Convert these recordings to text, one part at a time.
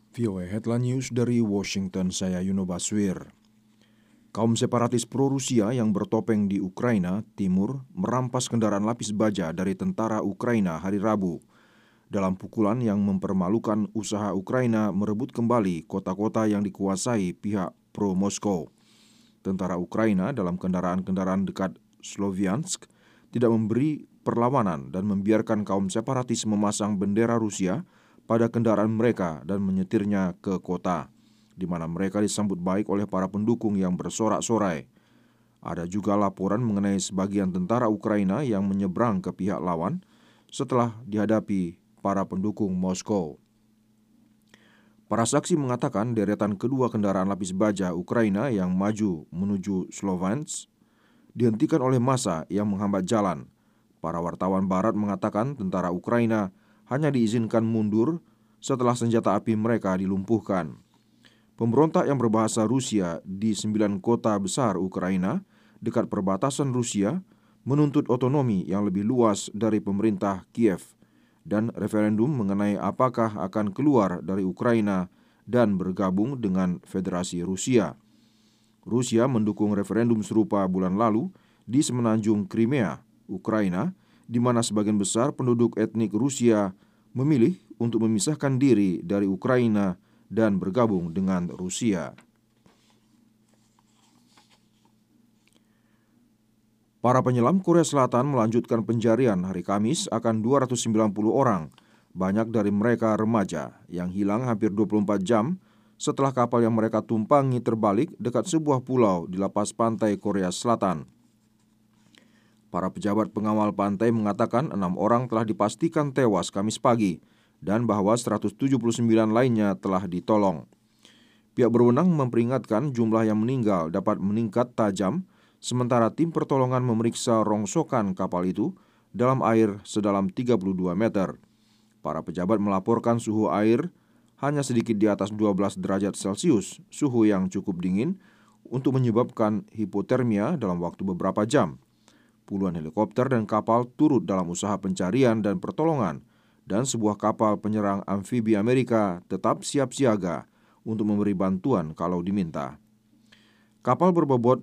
VOA Headline News dari Washington, saya Yuno Baswir. Kaum separatis pro-Rusia yang bertopeng di Ukraina Timur merampas kendaraan lapis baja dari tentara Ukraina hari Rabu dalam pukulan yang mempermalukan usaha Ukraina merebut kembali kota-kota yang dikuasai pihak pro-Moskow. Tentara Ukraina dalam kendaraan-kendaraan dekat Sloviansk tidak memberi perlawanan dan membiarkan kaum separatis memasang bendera Rusia pada kendaraan mereka dan menyetirnya ke kota, di mana mereka disambut baik oleh para pendukung yang bersorak-sorai. Ada juga laporan mengenai sebagian tentara Ukraina yang menyeberang ke pihak lawan setelah dihadapi para pendukung Moskow. Para saksi mengatakan deretan kedua kendaraan lapis baja Ukraina yang maju menuju Sloviansk dihentikan oleh massa yang menghambat jalan. Para wartawan barat mengatakan tentara Ukraina hanya diizinkan mundur setelah senjata api mereka dilumpuhkan. Pemberontak yang berbahasa Rusia di 9 kota besar Ukraina dekat perbatasan Rusia menuntut otonomi yang lebih luas dari pemerintah Kiev dan referendum mengenai apakah akan keluar dari Ukraina dan bergabung dengan Federasi Rusia. Rusia mendukung referendum serupa bulan lalu di semenanjung Crimea, Ukraina, di mana sebagian besar penduduk etnik Rusia memilih untuk memisahkan diri dari Ukraina dan bergabung dengan Rusia. Para penyelam Korea Selatan melanjutkan pencarian hari Kamis akan 290 orang, banyak dari mereka remaja yang hilang hampir 24 jam setelah kapal yang mereka tumpangi terbalik dekat sebuah pulau di lapas pantai Korea Selatan. Para pejabat pengawal pantai mengatakan 6 orang telah dipastikan tewas Kamis pagi dan bahwa 179 lainnya telah ditolong. Pihak berwenang memperingatkan jumlah yang meninggal dapat meningkat tajam sementara tim pertolongan memeriksa rongsokan kapal itu dalam air sedalam 32 meter. Para pejabat melaporkan suhu air hanya sedikit di atas 12 derajat Celcius, suhu yang cukup dingin untuk menyebabkan hipotermia dalam waktu beberapa jam. Puluhan helikopter dan kapal turut dalam usaha pencarian dan pertolongan, dan sebuah kapal penyerang amfibi Amerika tetap siap siaga untuk memberi bantuan kalau diminta. Kapal berbobot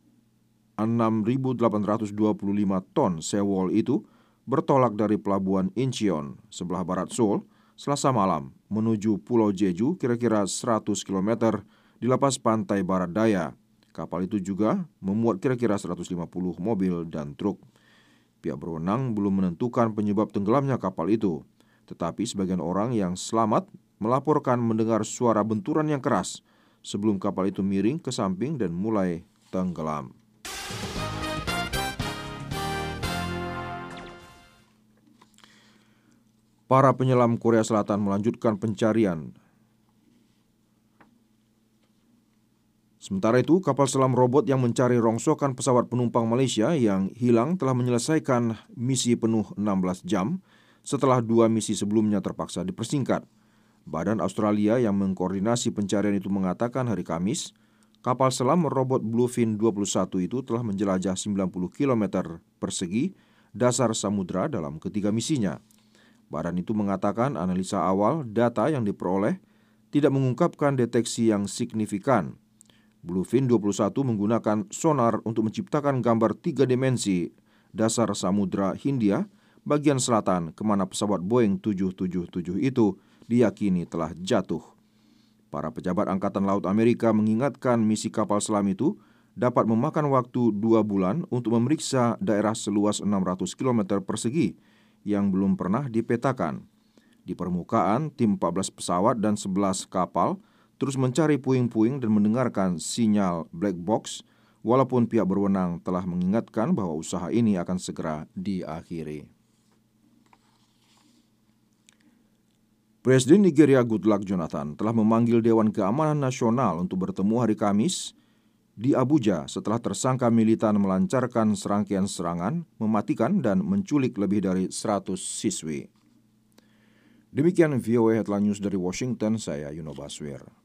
6.825 ton sewol itu bertolak dari pelabuhan Incheon, sebelah barat Seoul, Selasa malam, menuju Pulau Jeju kira-kira 100 km di lepas pantai barat daya. Kapal itu juga memuat kira-kira 150 mobil dan truk. Pihak berwenang belum menentukan penyebab tenggelamnya kapal itu, tetapi sebagian orang yang selamat melaporkan mendengar suara benturan yang keras sebelum kapal itu miring ke samping dan mulai tenggelam. Para penyelam Korea Selatan melanjutkan pencarian. Sementara itu, kapal selam robot yang mencari rongsokan pesawat penumpang Malaysia yang hilang telah menyelesaikan misi penuh 16 jam setelah 2 misi sebelumnya terpaksa dipersingkat. Badan Australia yang mengkoordinasi pencarian itu mengatakan hari Kamis, kapal selam robot Bluefin 21 itu telah menjelajah 90 km persegi dasar samudra dalam ketiga misinya. Badan itu mengatakan analisa awal data yang diperoleh tidak mengungkapkan deteksi yang signifikan. Bluefin 21 menggunakan sonar untuk menciptakan gambar 3 dimensi dasar Samudra Hindia bagian selatan kemana pesawat Boeing 777 itu diyakini telah jatuh. Para pejabat Angkatan Laut Amerika mengingatkan misi kapal selam itu dapat memakan waktu 2 bulan untuk memeriksa daerah seluas 600 km persegi yang belum pernah dipetakan. Di permukaan, tim 14 pesawat dan 11 kapal terus mencari puing-puing dan mendengarkan sinyal black box, walaupun pihak berwenang telah mengingatkan bahwa usaha ini akan segera diakhiri. Presiden Nigeria Goodluck Jonathan telah memanggil Dewan Keamanan Nasional untuk bertemu hari Kamis di Abuja setelah tersangka militan melancarkan serangkaian serangan, mematikan dan menculik lebih dari 100 siswi. Demikian VOA Headline News dari Washington, saya Yuno Baswir.